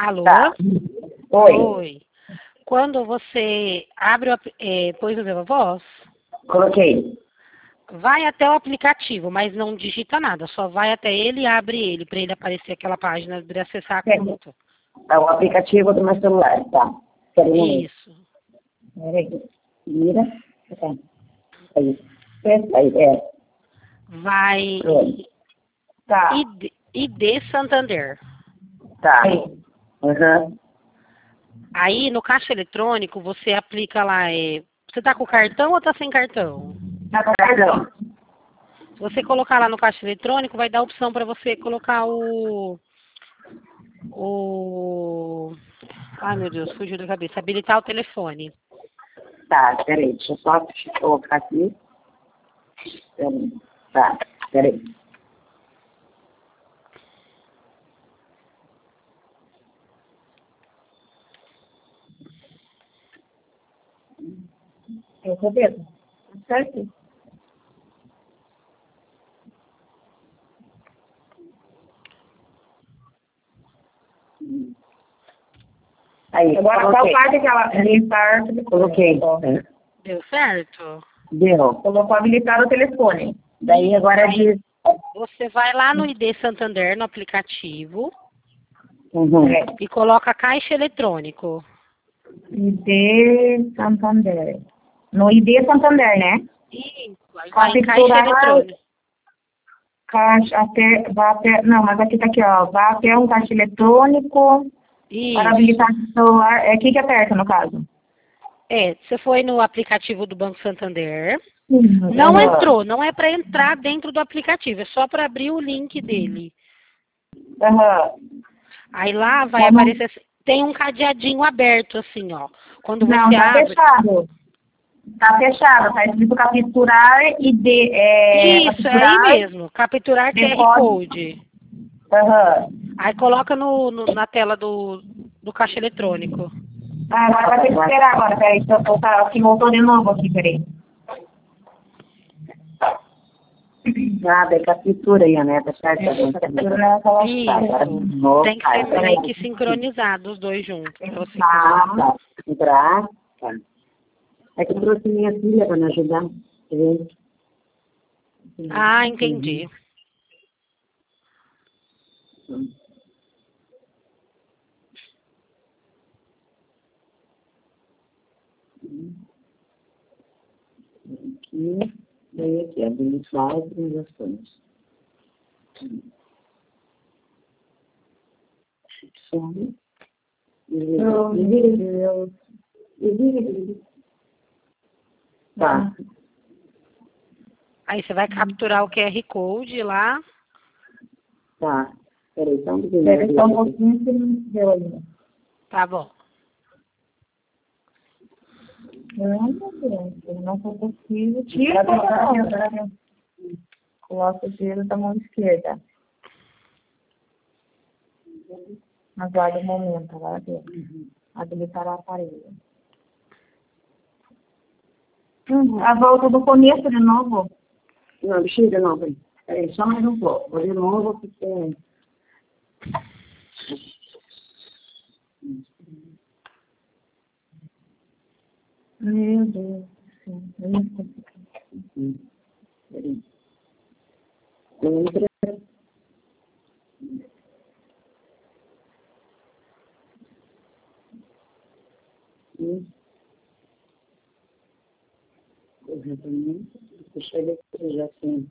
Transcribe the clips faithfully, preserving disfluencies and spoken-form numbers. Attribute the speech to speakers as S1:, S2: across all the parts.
S1: Alô?
S2: Tá. Oi.
S1: Oi. Quando você abre o ap- é, pôs o Viva Voz,
S2: Coloquei.
S1: vai até o aplicativo, mas não digita nada. Só vai até ele e abre ele, para ele aparecer aquela página de acessar a
S2: Certo.
S1: conta.
S2: É o aplicativo do meu celular, tá? Espera um momento.
S1: Isso.
S2: Peraí. Vira. Tá. Aí. Certo? Aí, é.
S1: Vai
S2: Pronto. Tá.
S1: I D, I D Santander.
S2: Tá. Aham.
S1: Aí, no caixa eletrônico, você aplica lá, é, você tá com cartão ou tá sem cartão?
S2: Tá com cartão.
S1: Se você colocar lá no caixa eletrônico, vai dar a opção para você colocar o... o... Ai, meu Deus, fugiu da cabeça. Habilitar o telefone.
S2: Tá, peraí. Deixa eu só colocar aqui. Peraí. Tá, peraí. Eu tô vendo. Certo? Aí, agora qual parte que ela habilitar? Coloquei.
S1: Deu certo?
S2: Deu. Colocou habilitar o telefone. Daí agora diz.
S1: Você vai lá no I D Santander, no aplicativo,
S2: Uhum.
S1: e coloca caixa eletrônico.
S2: I D Santander. No I D Santander, né?
S1: Isso, aí vai em caixa
S2: Capturar
S1: eletrônico.
S2: caixa até, vá até, não, mas aqui tá aqui, ó, vá até um caixa eletrônico para
S1: Isso.
S2: habilitar o celular. É aqui que aperta, no caso.
S1: É, você foi no aplicativo do Banco Santander.
S2: Uhum.
S1: Não
S2: Uhum.
S1: entrou, não é para entrar dentro do aplicativo, é só para abrir o link dele.
S2: Aham.
S1: Aí lá vai
S2: Como?
S1: aparecer, assim, tem um cadeadinho aberto assim, ó. Quando
S2: Não,
S1: você
S2: tá
S1: abre.
S2: fechado. Tá fechado, tá escrito capturar e de, é,
S1: Isso, é aí
S2: capturar
S1: mesmo. Capturar Q R
S2: depois.
S1: Code.
S2: Aham.
S1: Aí coloca no, no- na tela do, do caixa eletrônico.
S2: Ah, agora vai ter que esperar agora, peraí, deixa eu voltar, aqui voltou de novo aqui, peraí. Nada, é captura aí, né? Tá certo? É, captura naquela
S1: Isso. Tem que ser meio que sincronizado os dois juntos. Pra você
S2: Ah,
S1: conseguir.
S2: tá. Entrar, tá. É que eu trouxe minha filha para me ajudar. Quer ver?
S1: Ah, entendi.
S2: Aqui, daí aqui, habilitar as transações. Some. Tá.
S1: Aí você vai capturar o Q R Code lá.
S2: Tá. Peraí, só um pouquinho. Peraí, só um pouquinho que não deu ainda.
S1: Tá bom.
S2: Não, meu Deus, não foi possível. Tira a mão. Coloca o dedo da mão esquerda. Aguarde um momento, agora deu. Habilitar o aparelho. Uhum. A volta do começo de novo. Não, deixa eu ir de novo aí. Peraí, só mais um pouco. Vou de novo porque... Meu Deus do céu. É muito complicado. Peraí. Entra. E... Corretamente. Deixa eu ver se já tem.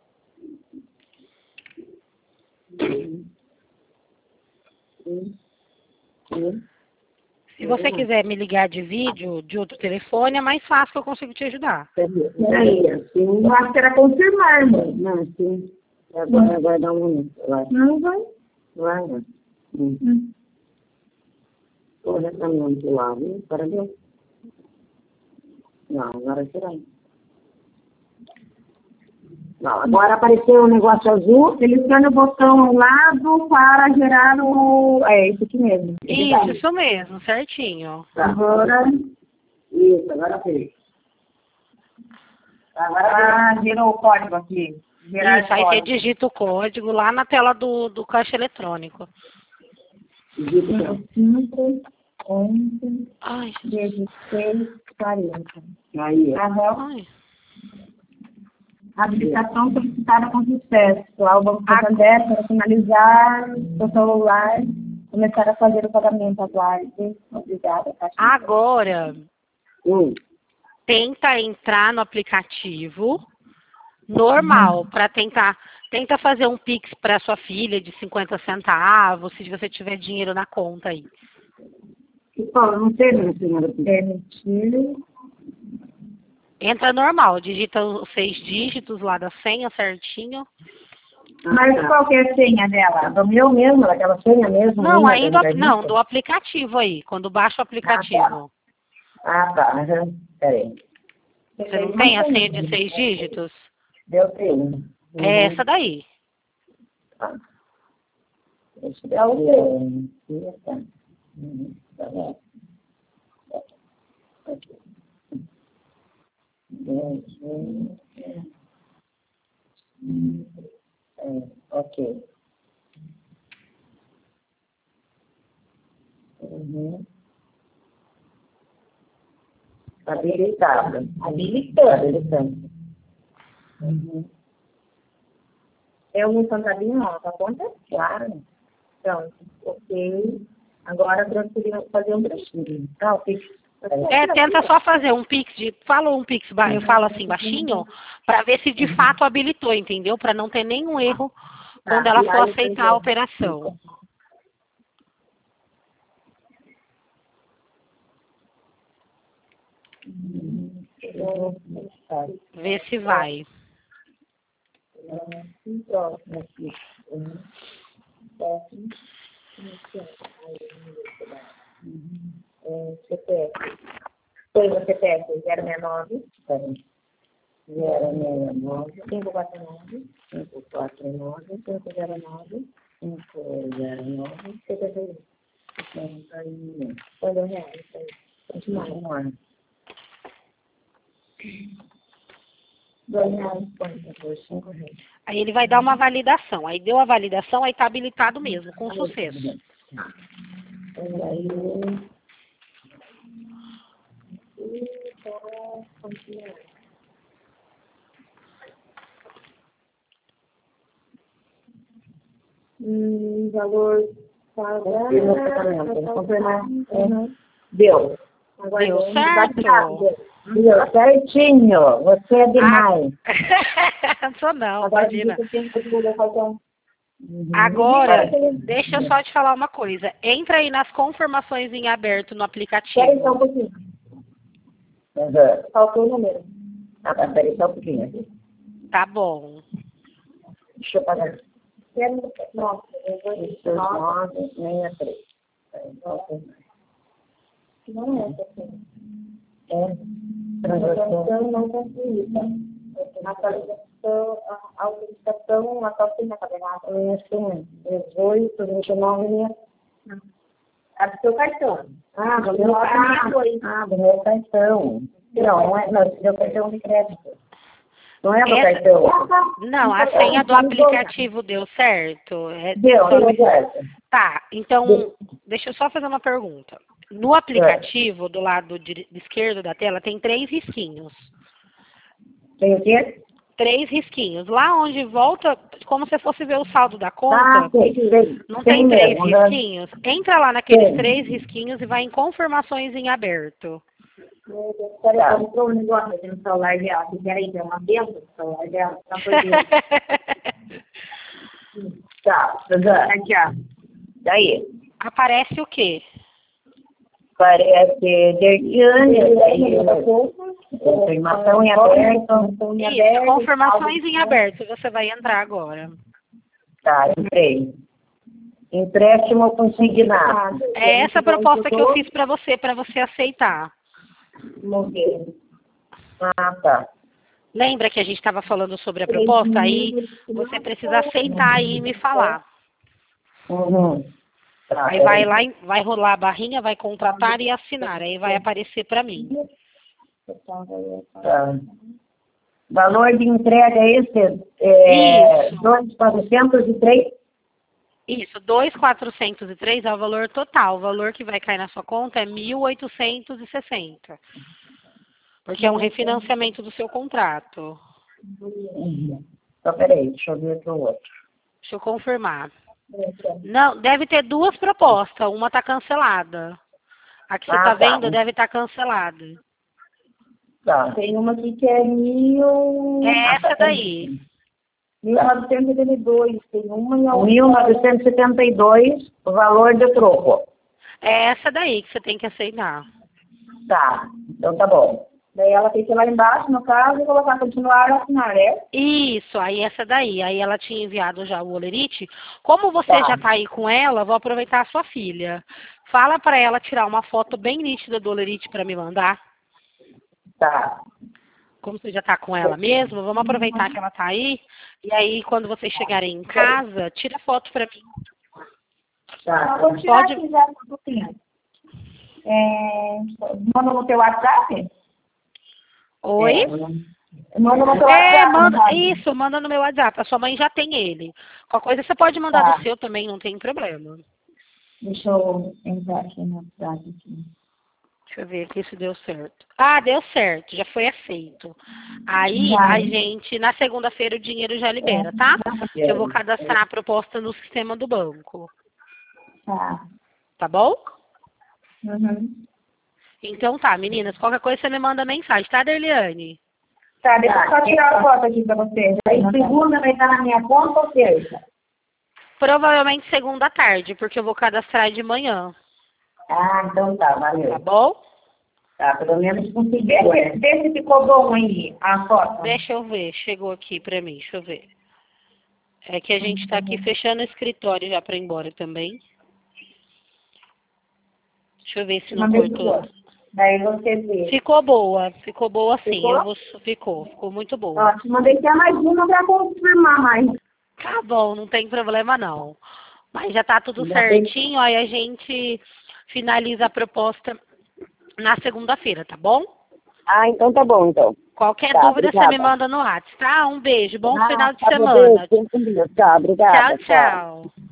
S1: Se você quiser me ligar de vídeo de outro telefone, é mais fácil que eu consigo te ajudar.
S2: Peraí, assim, eu acho que era confirmar, mãe. Não, sim. Agora vai dar um momento. Vai. Não vai. Vai, vai. Hum. Hum. Corretamente lá, viu? Para ver. Não, agora será. Não, agora apareceu um negócio azul, selecione o botão ao lado para gerar o... É, isso aqui mesmo.
S1: Isso, isso mesmo, certinho.
S2: Agora... Isso, agora fez. Agora ah, gerou o código aqui. Gerar
S1: Isso, aí você digita o código lá na tela do, do caixa eletrônico.
S2: cinco, onze,
S1: Ai.
S2: dezesseis, quarenta. Aí. Aham. Habilitação solicitada com sucesso. Ao Banco Santander para finalizar o celular, começar a fazer o pagamento. Aguarde. Obrigada.
S1: Agora,
S2: Hum.
S1: tenta entrar no aplicativo normal,
S2: Uhum.
S1: para tentar, tenta fazer um Pix para sua filha de cinquenta centavos, se você tiver dinheiro na conta aí.
S2: Paulo, não sei, minha senhora. Permitir.
S1: Entra normal, digita os seis dígitos lá da senha certinho.
S2: Mas qual que é a senha dela? Do meu mesmo, daquela senha mesmo?
S1: Não,
S2: minha,
S1: aí do, não, do aplicativo aí, quando baixa o aplicativo.
S2: Ah, tá. Ah, tá. Uhum. Peraí.
S1: Você não tem a senha de seis dígitos?
S2: Eu tenho. Uhum.
S1: É essa daí.
S2: Tá. Deixa eu ver. Uhum. Tá bom. Aqui. Uhum. É, ok. Uhum. Habilitado. Habilitando. Habilitando. Uhum. Eu me encantaria ó, a conta? Claro. Pronto. Ok. Agora transferir, fazer um transferir. Ah, o Pix.
S1: É, tenta só fazer um Pix de. Fala um Pix, ba- eu falo assim baixinho, para ver se de fato habilitou, entendeu? Para não ter nenhum erro quando ela for aceitar a operação. Vê se vai.
S2: C P F. Foi o C P F zero seis nove. zero seis nove. cinco quatro nove. cinco quatro nove. cinco zero nove. cinco zero nove. setenta e um. Quando é real, isso aí. Continuar. Dois reais, quanto? Cinco reais.
S1: Aí ele vai dar uma validação. Aí deu a validação, aí tá habilitado mesmo, com sucesso.
S2: Aí. Hum, valor pagamento. Confirmar. Deu. Agora
S1: Deu certo.
S2: Deu certinho. Você é demais.
S1: Ah, sou não,
S2: Agora,
S1: imagina.
S2: Uhum.
S1: Agora, deixa eu só te falar uma coisa. Entra aí nas confirmações em aberto no aplicativo.
S2: Espera só um pouquinho. Uhum. Faltou o número. Ah, tá, espera só um pouquinho aqui.
S1: Tá bom.
S2: Deixa eu pagar. Nossa, eu vou isso. nove, sessenta e três. Não é essa aqui. É. Transação não concluída. Atualização, autorização, a calcinha cadenada. É sim. dezoito, vinte e nove. A do seu cartão. Ah, do meu cartão. Ah, do meu cartão. Não, não é, não, do meu cartão de crédito. Não é do
S1: Essa...
S2: cartão?
S1: Não, a senha do aplicativo deu certo? É...
S2: Deu, deu certo.
S1: Tá, então, deu. Deixa eu só fazer uma pergunta. No aplicativo, é. do lado de, de esquerdo da tela, tem três risquinhos.
S2: Tem o quê?
S1: Três risquinhos. Lá onde volta, como se fosse ver o saldo da conta,
S2: ah, tem, tem,
S1: não
S2: tem
S1: tem três
S2: mesmo,
S1: risquinhos? Né? Entra lá naqueles
S2: tem.
S1: três risquinhos e vai em confirmações em aberto.
S2: Peraí, eu comprou um negócio aqui no celular dela. Peraí, tem uma benção no celular dela. Tá, tá, aqui, ó. Daí.
S1: Aparece o quê?
S2: Parece Dertiane, daí confirmação em aberto.
S1: Isso, confirmações em aberto. Você vai entrar agora.
S2: Tá, entrei. Empréstimo consignado.
S1: É essa a proposta que eu fiz para você, para você aceitar.
S2: Ah, tá.
S1: Lembra que a gente estava falando sobre a proposta? Aí você precisa aceitar aí e me falar.
S2: Uhum. Tá,
S1: aí vai lá, vai rolar a barrinha, vai contratar e assinar. Aí vai aparecer para mim.
S2: Tá. Valor de entrega esse é dois mil quatrocentos e três.
S1: Isso, dois mil quatrocentos e três é o valor total. O valor que vai cair na sua conta é mil oitocentos e sessenta. Porque é um refinanciamento do seu contrato.
S2: Uhum. Então, peraí, deixa eu ver pro outro.
S1: Deixa eu confirmar. Não, deve ter duas propostas. Uma está cancelada. A que você está
S2: Ah, tá.
S1: vendo deve estar cancelada.
S2: Tá, tem uma aqui que é mil...
S1: É essa daí.
S2: mil novecentos e setenta e dois, tem uma em mil novecentos e setenta e dois, o valor de troco.
S1: É essa daí que você tem que aceitar.
S2: Tá, então tá bom. Daí ela tem que ir lá embaixo, no caso, e colocar continuar a assinar, é?
S1: Isso, aí essa daí. Aí ela tinha enviado já o olerite. Como você
S2: Tá.
S1: já está aí com ela, vou aproveitar a sua filha. Fala para ela tirar uma foto bem nítida do olerite para me mandar.
S2: Tá.
S1: Como você já está com ela mesmo, vamos aproveitar que ela está aí. E aí, quando vocês chegarem em casa, tira foto para mim.
S2: Tá. Vou tirar
S1: Pode...
S2: aqui já um pouquinho. É... Manda no teu WhatsApp?
S1: Oi?
S2: É, manda no teu
S1: É,
S2: WhatsApp.
S1: manda, isso, manda no meu WhatsApp. A sua mãe já tem ele. Qualquer coisa você pode mandar
S2: Tá.
S1: do seu também, não tem problema.
S2: Deixa eu entrar aqui no WhatsApp. Aqui.
S1: Deixa eu ver aqui se deu certo. Ah, deu certo, já foi aceito. Aí
S2: Já.
S1: a gente, na segunda-feira, o dinheiro já libera, tá? Eu vou cadastrar a proposta no sistema do banco.
S2: Tá.
S1: Tá bom?
S2: Uhum.
S1: Então tá, meninas, qualquer coisa você me manda mensagem, tá, Derliane?
S2: Tá, deixa eu só tirar a foto aqui pra vocês. Aí segunda vai estar na minha conta ou terça?
S1: Provavelmente segunda à tarde, porque eu vou cadastrar de manhã.
S2: Ah, então tá,
S1: Tá
S2: valeu.
S1: bom?
S2: Tá, pelo menos consegui. Vê, vê se ficou bom aí a foto.
S1: Deixa eu ver, chegou aqui pra mim, deixa eu ver. É que a gente tá aqui fechando o escritório já pra ir embora também. Deixa eu ver se não cortou.
S2: Daí você vê.
S1: Ficou boa, ficou boa sim.
S2: Ficou?
S1: Eu vou, ficou, ficou muito boa.
S2: Ó, te mandei até mais uma pra confirmar mais.
S1: Tá bom, não tem problema não. Mas já tá tudo
S2: Já
S1: certinho, aí a gente finaliza a proposta na segunda-feira, tá bom?
S2: Ah, então tá bom, então.
S1: Qualquer
S2: Tá,
S1: dúvida
S2: obrigada.
S1: você me manda no WhatsApp, tá? Um beijo, bom
S2: Ah,
S1: final de
S2: tá bom,
S1: semana.
S2: beijo, fiquem com Deus. Tá, obrigada.
S1: Tchau, tchau.